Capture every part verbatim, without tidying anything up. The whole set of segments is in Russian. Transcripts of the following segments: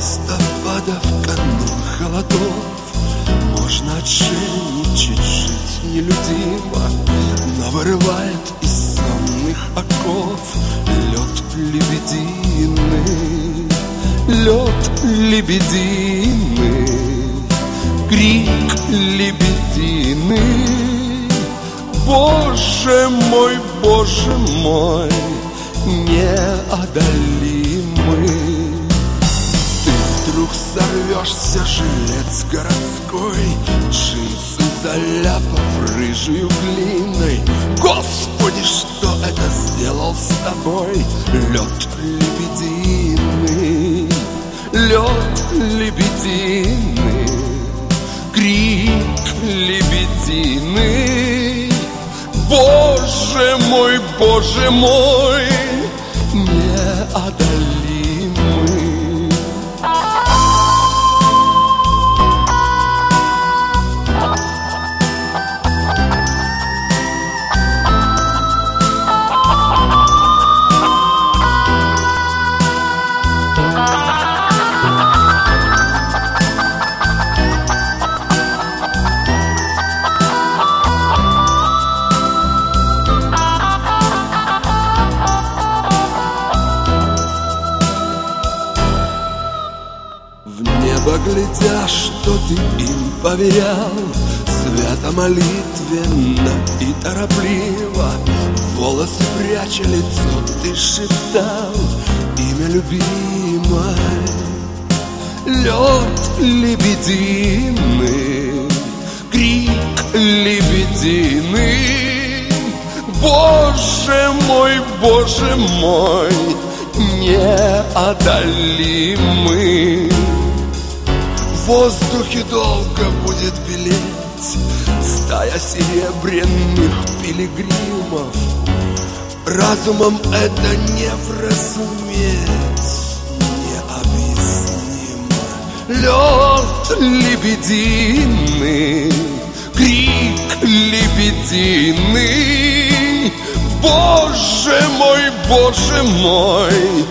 листопада в канун холодов можно отшельничать, жить нелюдимо, но вырывает из сонных оков лед лебединый, лед лебединый, крик лебединый. Боже мой, Боже мой, неодолимый. Ты вдруг сорвешься, жилец городской, джинсы заляпав рыжую глиной. Господи, что это сделал с тобой лед лебединый, лед лебединый, крик лебединый. Боже мой, Боже мой, неодолимый. Глядя, что ты им поверял, свято молитвенно и торопливо, волосы пряча лицо, ты шептал имя любимой. Лед лебединый, крик лебединый. Боже мой, Боже мой, неодолимый. В воздухе долго будет белеть стая серебряных пилигримов. Разумом это не вразуметь, необъяснимо. Лед лебединый, крик лебединый. Боже мой, Боже мой,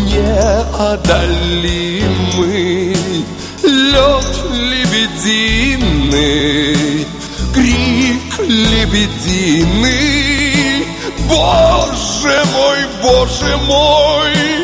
неодолимый. Лед лебединый, крик лебединый. Боже мой, Боже мой,